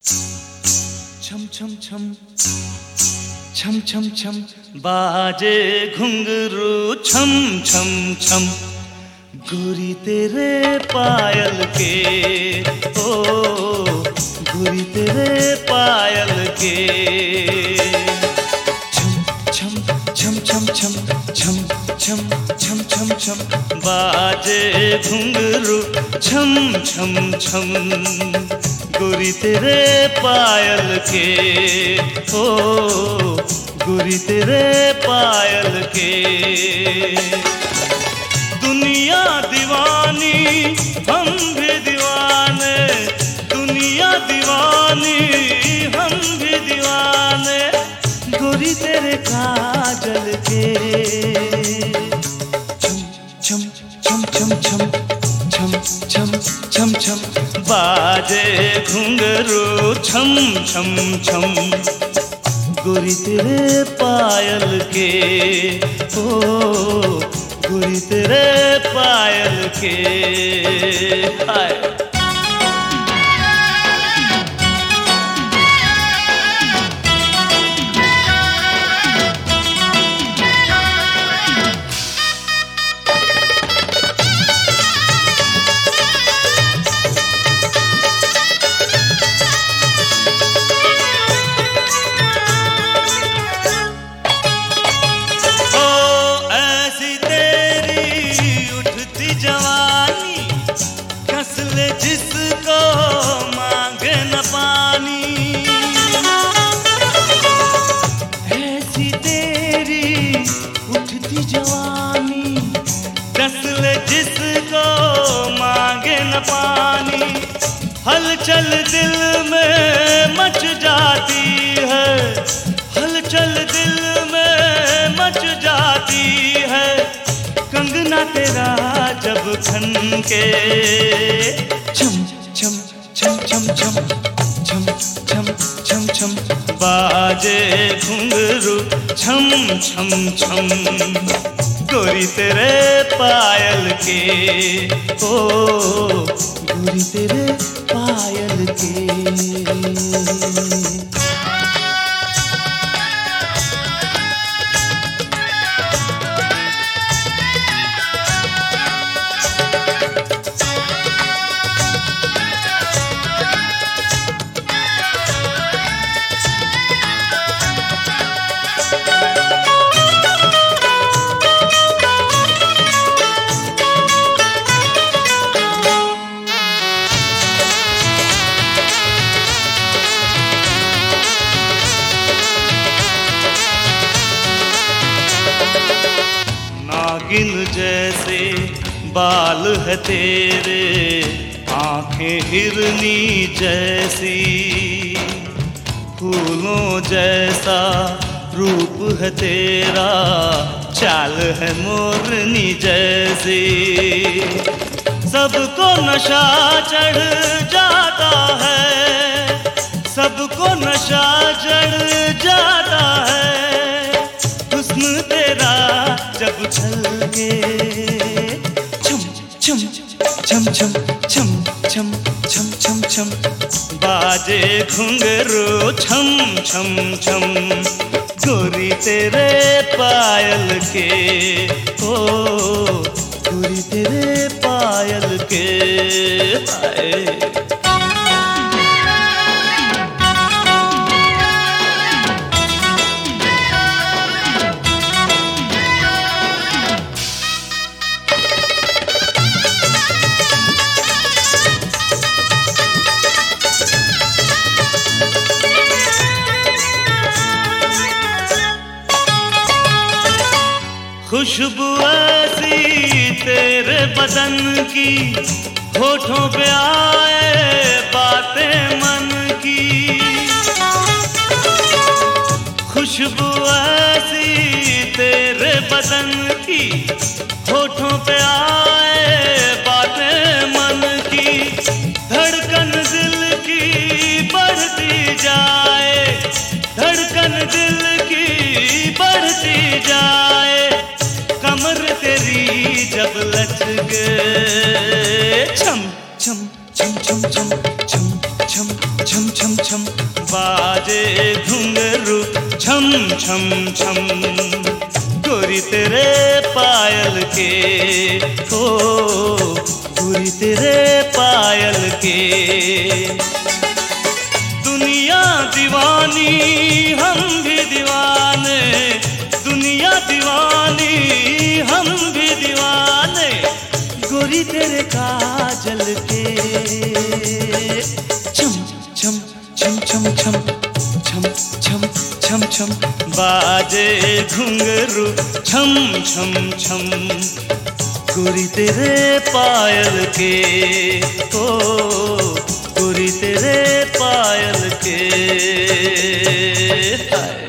छम छम छम छम छम छम बाजे घुंघरू छम छम छम गोरी तेरे पायल के ओ गोरी तेरे पायल के छम छम छम छम छम छम छम छम छम बाजे घुंघरू छम छम छम गोरी तेरे पायल के ओ गोरी तेरे पायल के दुनिया दीवानी हम भी दीवाने दुनिया दीवानी हम भी दीवाने गोरी तेरे काजल के छम छम छम छम छम छम छम छम बाजे घुंघरू छम छम छम गोरी तेरे पायल के ओ गोरी तेरे पायल के हाय जिसको मांगे न पानी ऐसी तेरी उठती जवानी दस ले जिसको मांगे न पानी हलचल दिल में मच जाती है हलचल दिल में मच जाती है कंगना तेरा जब खनके छम छम छम छम छम छम छम छम छम बाजे घुंघरू छम छम छम गोरी तेरे पायल के ओ गोरी तेरे पायल के नागिन जैसे बाल है तेरे आंखें हिरनी जैसी फूलों जैसा रूप है तेरा चाल है मोरनी जैसी सबको नशा चढ़ जाता है सबको नशा चढ़ जाता है हुस्न तेरा जब छलके छम छम छम छम छम छम छम छम छम बाजे घुंघरू छम छम छम गोरी तेरे पायल के ओ गोरी तेरे पायल के हाय खुशबू ऐसी तेरे बदन की होठों पे आए बातें मन की खुशबू ऐसी तेरे बदन की होठों पे आए बातें मन की धड़कन दिल की बढ़ती जाए धड़कन दिल की बढ़ती जाए कमर तेरी जब लचके छम छम छम छम छम छम छम छम छम छम बाजे घुंघरू छम छम छम गोरी तेरे पायल के ओ गोरी तेरे पायल के। दुनिया दीवानी हम भी दीवाने, दुनिया दीवानी हम भी दीवाने गोरी तेरे काजल के। छम छम छम छम छम छम छम छम छम बाजे घुंघरू छम छम छम गोरी तेरे पायल के ओ गोरी तेरे पायल के।